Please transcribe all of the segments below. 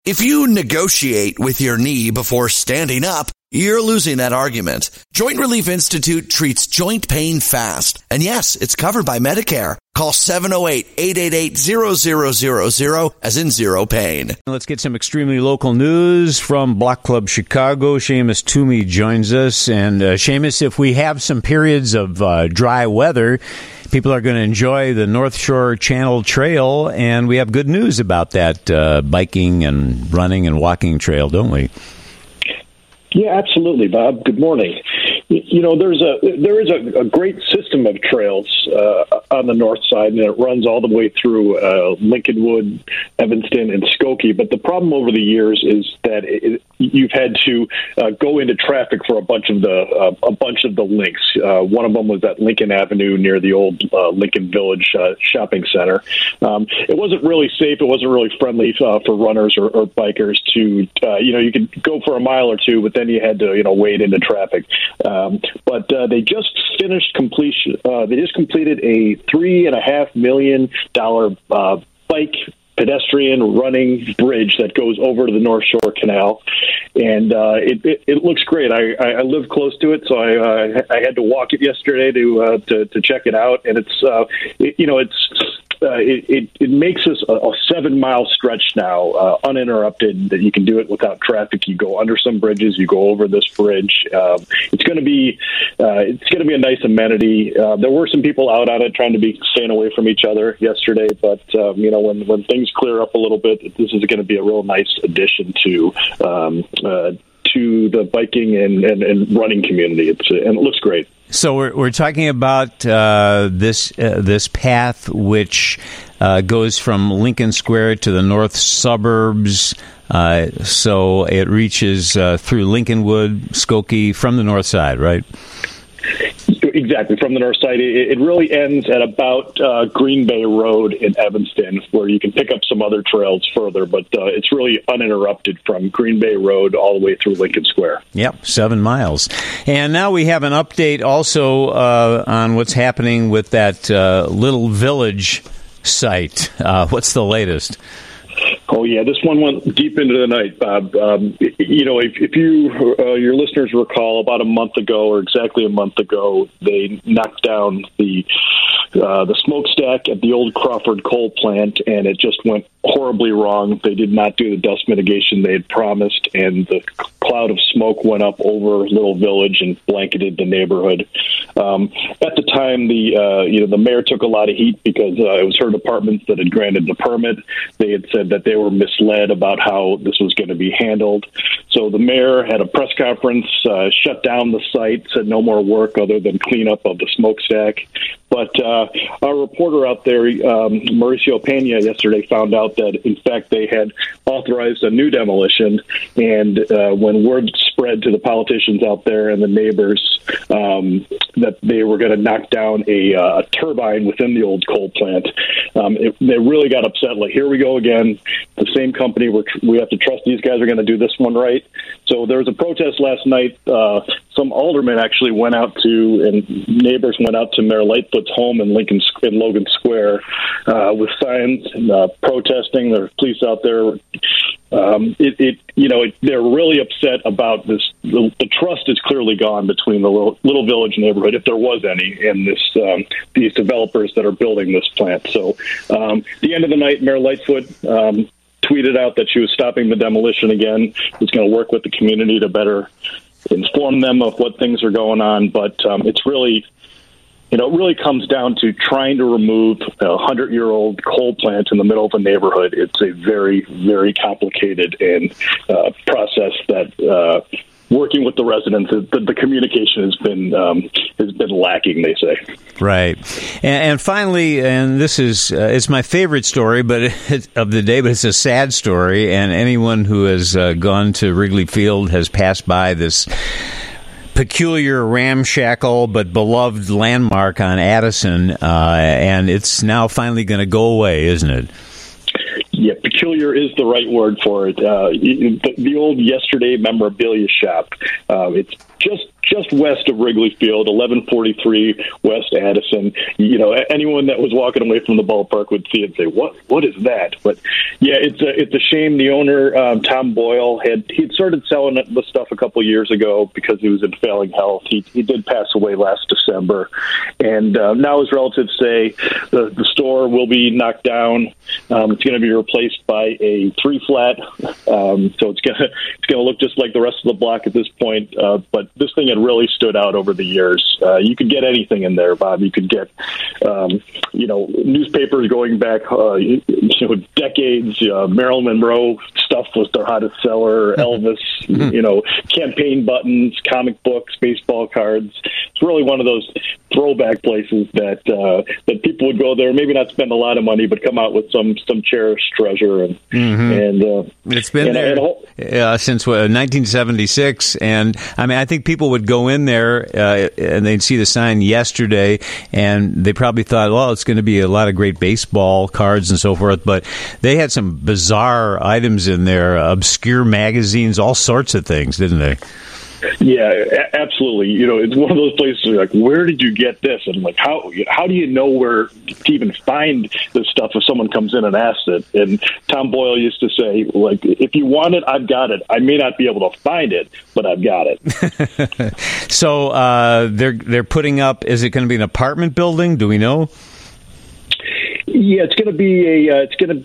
If you negotiate with your knee before standing up, you're losing that argument. Joint Relief Institute treats joint pain fast. And yes, it's covered by Medicare. Call 708-888-0000 as in zero pain. Let's get some extremely local news from Block Club Chicago. Seamus Toomey joins us. And Seamus, if we have some periods of dry weather, people are going to enjoy the North Shore Channel Trail. And we have good news about that biking and running and walking trail, don't we? Yeah, absolutely, Bob. Good morning. You know, there is a great system of trails on the north side, and it runs all the way through Lincolnwood, Evanston, and Skokie. But the problem over the years is that you've had to go into traffic for a bunch of the links. One of them was at Lincoln Avenue near the old Lincoln Village shopping center. It wasn't really safe. It wasn't really friendly for runners or bikers to, you could go for a mile or two, but then you had to, wade into traffic. But they just finished completion. They just completed a $3.5 million bike pedestrian running bridge that goes over to the North Shore Canal, and it looks great. I live close to it, so I had to walk it yesterday to check it out, and it makes us a 7-mile stretch now, uninterrupted, that you can do it without traffic. You go under some bridges, you go over this bridge. It's going to be a nice amenity. There were some people out on it trying to be staying away from each other yesterday, but when things clear up a little bit, this is going to be a real nice addition to the biking and running community. And it looks great. So we're talking about this path which goes from Lincoln Square to the north suburbs. So it reaches through Lincolnwood, Skokie from the north side, right? Exactly, from the north side. It really ends at about Green Bay Road in Evanston, where you can pick up some other trails further, but it's really uninterrupted from Green Bay Road all the way through Lincoln Square. Yep, 7 miles. And now we have an update also on what's happening with that Little Village site. What's the latest? Oh, yeah, this one went deep into the night, Bob. If your listeners recall, about a month ago, or exactly a month ago, they knocked down the smokestack at the old Crawford coal plant, and it just went horribly wrong. They did not do the dust mitigation they had promised, and the cloud of smoke went up over Little Village and blanketed the neighborhood. At the time, the mayor took a lot of heat because it was her department that had granted the permit. They had said that they were misled about how this was going to be handled. So the mayor had a press conference, shut down the site, said no more work other than cleanup of the smokestack. But our reporter out there, Mauricio Pena, yesterday found out that, in fact, they had authorized a new demolition. And when word spread to the politicians out there and the neighbors that they were going to knock down a turbine within the old coal plant, they really got upset. Like, here we go again. The same company, we have to trust these guys are going to do this one right. So there was a protest last night. Some aldermen actually went out and neighbors went out to Mayor Lightfoot's home in Logan Square with signs and protesting. There were police out there. They're really upset about this. The trust is clearly gone between the Little Village neighborhood, if there was any, and these developers that are building this plant. So, the end of the night, Mayor Lightfoot tweeted out that she was stopping the demolition again. Was going to work with the community to better inform them of what things are going on. But it's really, it really comes down to trying to remove a 100-year-old coal plant in the middle of a neighborhood. It's a very, very complicated and process that working with the residents, the communication has been lacking, they say. Right. And finally, and this is it's my favorite story of the day, but it's a sad story, and anyone who has gone to Wrigley Field has passed by this peculiar, ramshackle, but beloved landmark on Addison, and it's now finally going to go away, isn't it? Yeah, peculiar is the right word for it. The old Yesterday memorabilia shop. It's just just west of Wrigley Field, 1143 West Addison. Anyone that was walking away from the ballpark would see it and say, "What is that?" But yeah, it's a shame. The owner, Tom Boyle, he'd started selling the stuff a couple years ago because he was in failing health. He did pass away last December, and now his relatives say the store will be knocked down. It's going to be replaced by a 3-flat, so it's going to look just like the rest of the block at this point. But this thing had really stood out over the years. You could get anything in there, Bob. You could get newspapers going back decades. Marilyn Monroe stuff was their hottest seller. Elvis, campaign buttons, comic books, baseball cards. It's really one of those throwback places that people would go there, maybe not spend a lot of money, but come out with some cherished treasure. And it's been there since 1976. And I think people would go in there and they'd see the sign yesterday, and they probably thought, well, it's going to be a lot of great baseball cards and so forth. But they had some bizarre items in there, obscure magazines, all sorts of things, didn't they? Yeah, absolutely. It's one of those places where you're like, where did you get this? And like, how do you know where to even find this stuff if someone comes in and asks it? And Tom Boyle used to say, like, if you want it, I've got it. I may not be able to find it, but I've got it. So they're putting up. Is it going to be an apartment building? Do we know? Yeah, it's going to be a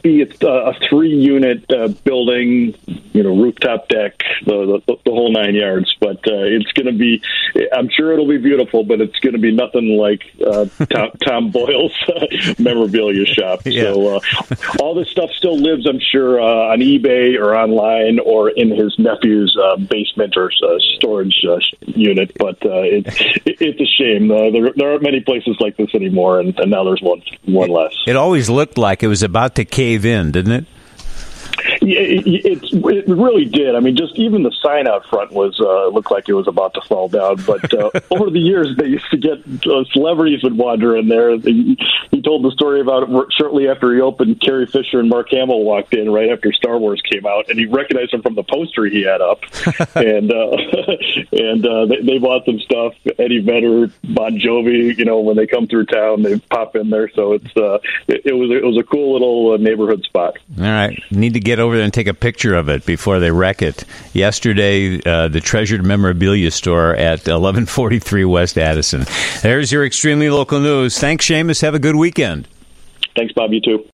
3-unit building, rooftop deck, the whole 9 yards. But it's going to be, I'm sure it'll be beautiful, but it's going to be nothing like Tom Boyle's memorabilia shop. Yeah. So all this stuff still lives, I'm sure, on eBay or online or in his nephew's basement or storage unit. But it's a shame. There aren't many places like this anymore, and now there's one less. It always looked like it was about to cave in, didn't it? Yeah, it really did. I mean, just even the sign out front looked like it was about to fall down. But over the years, they used to get celebrities would wander in there. He told the story about it shortly after he opened. Carrie Fisher and Mark Hamill walked in right after Star Wars came out, and he recognized them from the poster he had up. and they bought some stuff. Eddie Vedder, Bon Jovi. When they come through town, they pop in there. So it was a cool little neighborhood spot. All right, need to get over there and take a picture of it before they wreck it. Yesterday, the treasured memorabilia store at 1143 West Addison. There's your extremely local news. Thanks, Seamus. Have a good weekend. Thanks, Bob. You too.